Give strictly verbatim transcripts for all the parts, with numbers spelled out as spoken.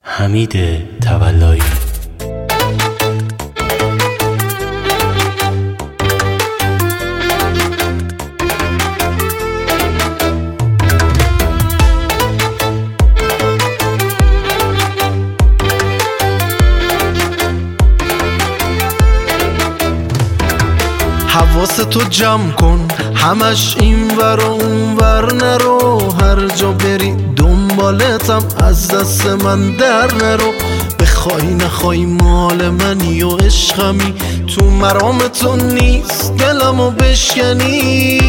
حمید تولایی. حواستو جمع کن، همش این ور و اون ور نرو، هر جا بری دنبالتم، از دست من در نرو. بخوای نخوای مال منی و عشقمی، تو مرامتو نیست دلمو بشکنی.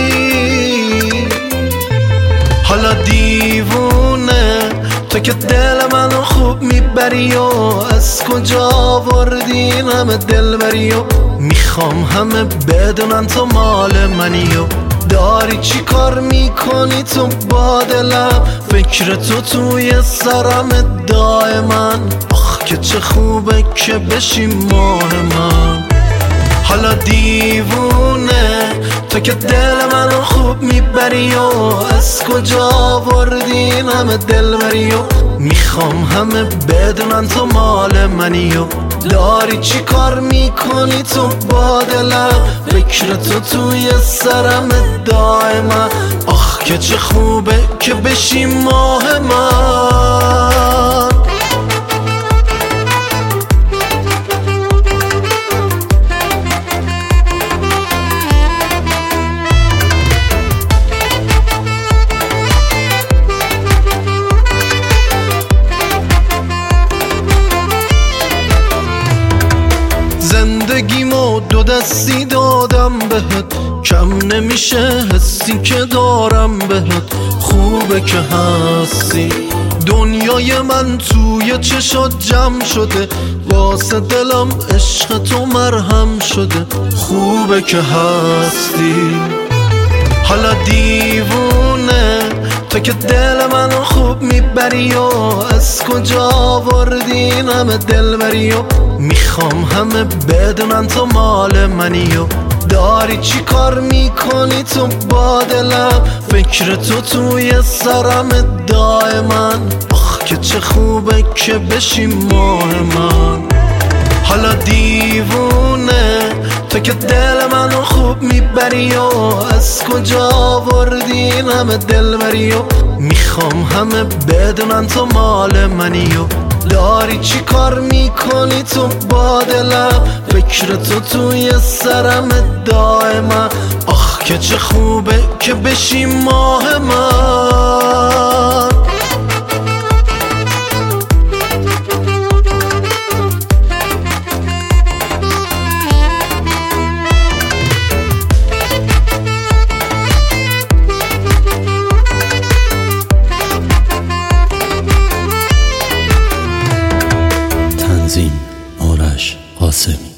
حالا دیوونه تو که دل منو خوب میبری و از کجا آوردی این همه دلبری و میخوام همه بدونن تو مال منی و داری چی کار میکنی تو با دلم، فکر تو توی سرم دائما. آخ که چه خوبه که بشی ماه من. حالا دیوونه تو که دل منو خوب میبری و از کجا آوردی این همه دلبری و میخوام همه بدونن تو مال منی و داری چی کار میکنی تو با دلم، فکر تو توی سرم دائما. آخ که چه خوبه که بشی ماه من. زندگیمو دو دستی دادم بهت، کم نمیشه حسی که دارم بهت. خوبه که هستی، دنیای من توی چشات جمع شده، واسه دلم عشق تو مرهم شده. خوبه که هستی. حالا دیوونه تو که دل منو خوب میبری و از کجا آوردی این همه دلبری و میخوام همه بدونن تو مال منی و داری چی کار میکنی تو با دلم، فکر تو توی سرم دائما. آخ که چه خوبه که بشی ماه من. حالا دیوونه تو که دل منو خوب میبری و از کجا آوردی این همه دلبری و میخوام همه بدونن تو مال منی و داری چی کار میکنی تو با دلم، فکر تو توی سرم دائما. آخ که چه خوبه که بشی ماه من. تنظیم آرش قاسمی.